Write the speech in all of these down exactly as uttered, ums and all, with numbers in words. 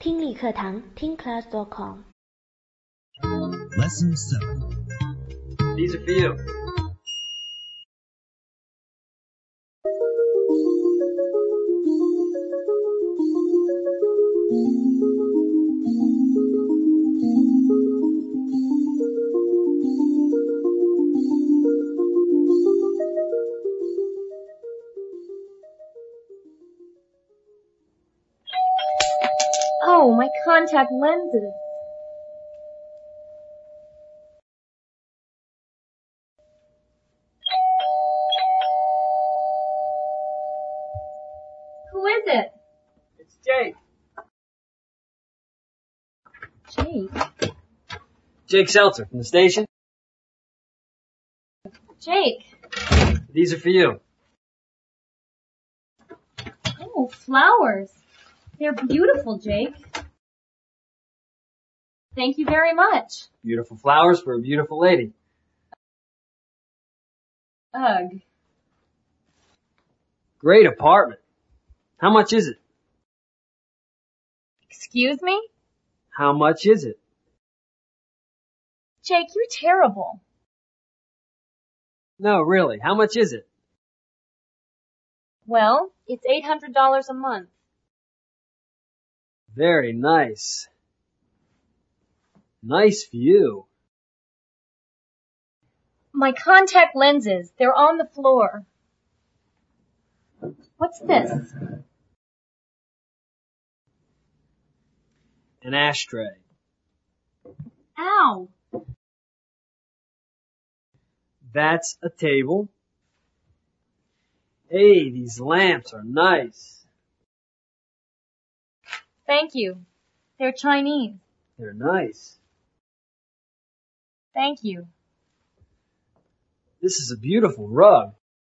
听力课堂 听 class dot com. Lesson seven. These are for you. Oh, my contact lenses. Who is it? It's Jake. Jake? Jake Seltzer from the station. Jake. These are for you. Oh, flowers. They're beautiful, Jake. Thank you very much. Beautiful flowers for a beautiful lady. Ugh. Great apartment. How much is it? Excuse me? How much is it? Jake, you're terrible. No, really. How much is it? Well, it's eight hundred dollars a month. Very nice. Nice view. My contact lenses, they're on the floor. What's this? An ashtray. Ow. That's a table. Hey, these lamps are nice. Thank you. They're Chinese. They're nice. Thank you. This is a beautiful rug.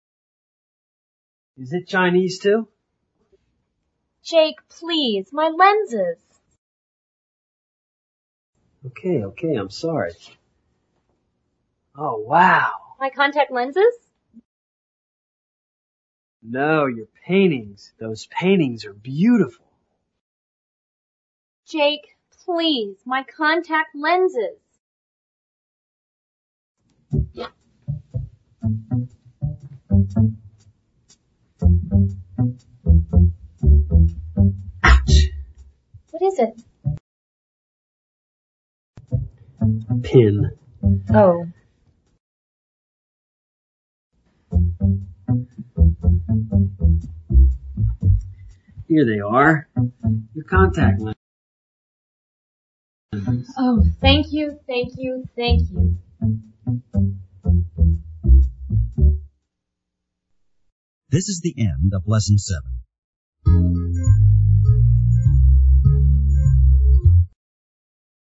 Is it Chinese too? Jake, please, my lenses. Okay, okay, I'm sorry. Oh, wow. My contact lenses? No, your paintings. Those paintings are beautiful. Jake, please, my contact lenses. Ouch! What is it? Pin. Oh. Here they are. Your contact lenses. Oh, thank you, thank you, thank you. This is the end of Lesson seven.